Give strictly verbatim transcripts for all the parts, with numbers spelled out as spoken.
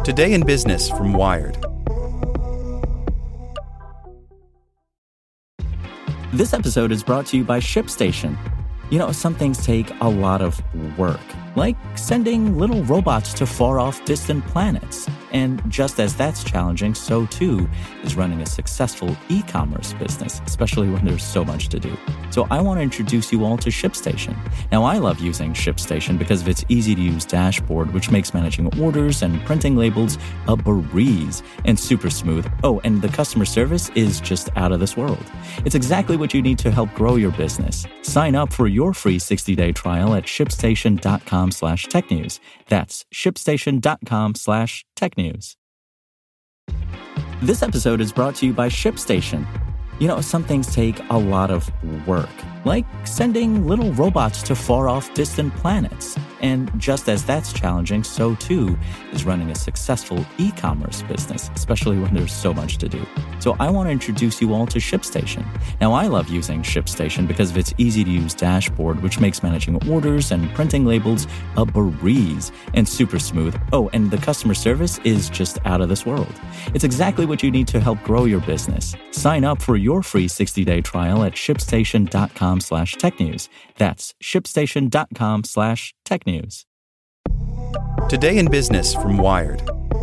Today in Business from Wired. This episode is brought to you by ShipStation. You know, some things take a lot of work, like sending little robots to far-off distant planets. And just as that's challenging, so too is running a successful e-commerce business, especially when there's so much to do. So I want to introduce you all to ShipStation. Now, I love using ShipStation because of its easy-to-use dashboard, which makes managing orders and printing labels a breeze and super smooth. Oh, and the customer service is just out of this world. It's exactly what you need to help grow your business. Sign up for your free sixty-day trial at shipstation.com slash tech news. That's shipstation.com slash tech news. This episode is brought to you by ShipStation. You know, some things take a lot of work, like sending little robots to far-off distant planets. And just as that's challenging, so too is running a successful e-commerce business, especially when there's so much to do. So I want to introduce you all to ShipStation. Now, I love using ShipStation because of its easy-to-use dashboard, which makes managing orders and printing labels a breeze and super smooth. Oh, and the customer service is just out of this world. It's exactly what you need to help grow your business. Sign up for your free sixty-day trial at shipstation.com slash tech news. That's shipstation.com slash tech news. Today in Business from Wired.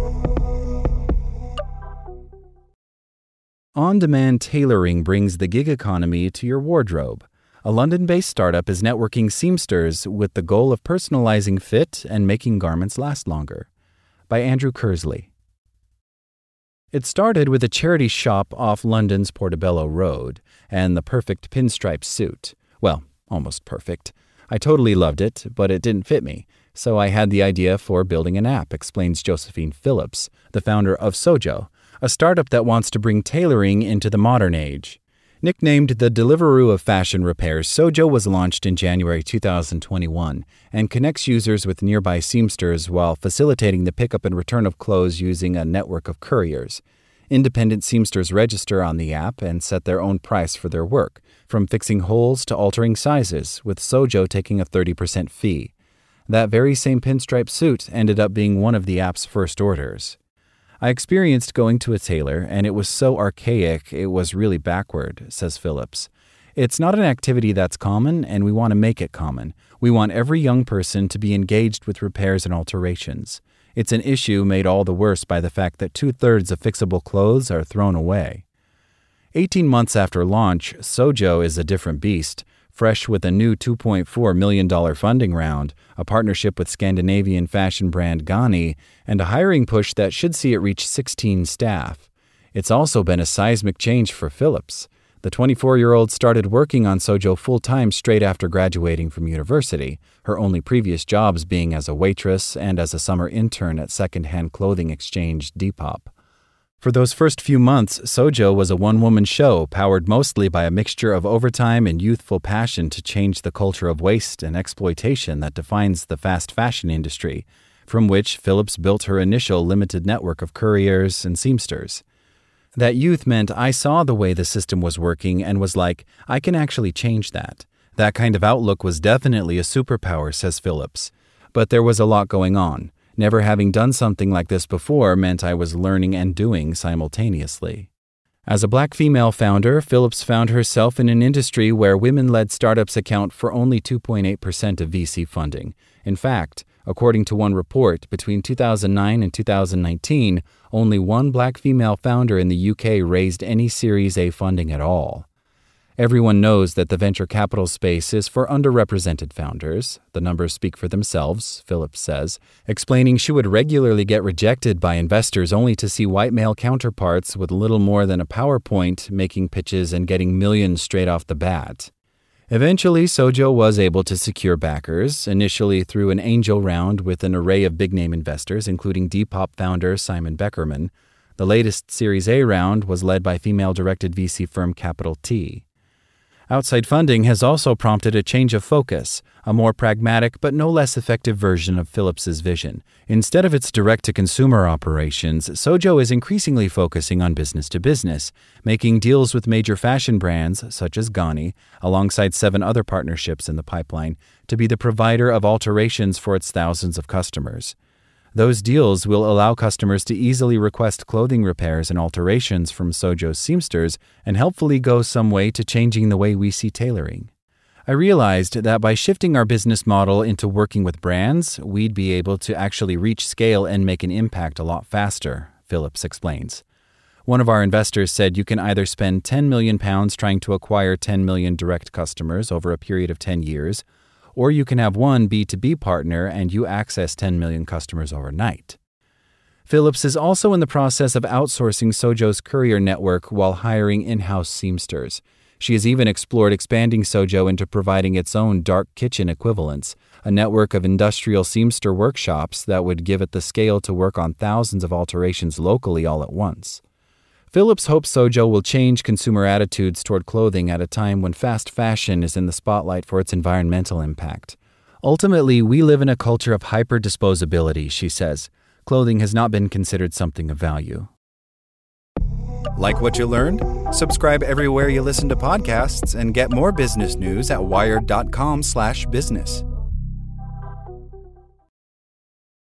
On-demand tailoring brings the gig economy to your wardrobe. A London-based startup is networking seamsters with the goal of personalizing fit and making garments last longer. By Andrew Kersley. It started with a charity shop off London's Portobello Road and the perfect pinstripe suit. Well, almost perfect. I totally loved it, but it didn't fit me, so I had the idea for building an app, explains Josephine Phillips, the founder of Sojo, a startup that wants to bring tailoring into the modern age. Nicknamed the Deliveroo of fashion repairs, Sojo was launched in January two thousand twenty-one and connects users with nearby seamsters while facilitating the pickup and return of clothes using a network of couriers. Independent seamsters register on the app and set their own price for their work, from fixing holes to altering sizes, with Sojo taking a thirty percent fee. That very same pinstripe suit ended up being one of the app's first orders. I experienced going to a tailor, and it was so archaic it was really backward, says Phillips. It's not an activity that's common, and we want to make it common. We want every young person to be engaged with repairs and alterations. It's an issue made all the worse by the fact that two-thirds of fixable clothes are thrown away. Eighteen months after launch, Sojo is a different beast, fresh with a new two point four million dollars funding round, a partnership with Scandinavian fashion brand Gani, and a hiring push that should see it reach sixteen staff. It's also been a seismic change for Phillips. The twenty-four-year-old started working on Sojo full-time straight after graduating from university, her only previous jobs being as a waitress and as a summer intern at second-hand clothing exchange Depop. For those first few months, Sojo was a one-woman show powered mostly by a mixture of overtime and youthful passion to change the culture of waste and exploitation that defines the fast fashion industry, from which Phillips built her initial limited network of couriers and seamsters. That youth meant I saw the way the system was working and was like, I can actually change that. That kind of outlook was definitely a superpower, says Phillips. But there was a lot going on. Never having done something like this before meant I was learning and doing simultaneously. As a black female founder, Phillips found herself in an industry where women-led startups account for only two point eight percent of V C funding. In fact, according to one report, between two thousand nine and two thousand nineteen, only one black female founder in the U K raised any Series A funding at all. Everyone knows that the venture capital space is for underrepresented founders. The numbers speak for themselves, Phillips says, explaining she would regularly get rejected by investors only to see white male counterparts with little more than a PowerPoint making pitches and getting millions straight off the bat. Eventually, Sojo was able to secure backers, initially through an angel round with an array of big-name investors, including Depop founder Simon Beckerman. The latest Series A round was led by female-directed V C firm Capital T. Outside funding has also prompted a change of focus, a more pragmatic but no less effective version of Phillips's vision. Instead of its direct-to-consumer operations, Sojo is increasingly focusing on business-to-business, making deals with major fashion brands, such as Gani, alongside seven other partnerships in the pipeline, to be the provider of alterations for its thousands of customers. Those deals will allow customers to easily request clothing repairs and alterations from Sojo's seamsters and helpfully go some way to changing the way we see tailoring. I realized that by shifting our business model into working with brands, we'd be able to actually reach scale and make an impact a lot faster, Phillips explains. One of our investors said you can either spend ten million pounds trying to acquire ten million direct customers over a period of ten years, or you can have one B two B partner and you access ten million customers overnight. Phillips is also in the process of outsourcing Sojo's courier network while hiring in-house seamsters. She has even explored expanding Sojo into providing its own dark kitchen equivalents, a network of industrial seamster workshops that would give it the scale to work on thousands of alterations locally all at once. Phillips hopes Sojo will change consumer attitudes toward clothing at a time when fast fashion is in the spotlight for its environmental impact. Ultimately, we live in a culture of hyper-disposability, she says. Clothing has not been considered something of value. Like what you learned? Subscribe everywhere you listen to podcasts and get more business news at wired dot com slash business.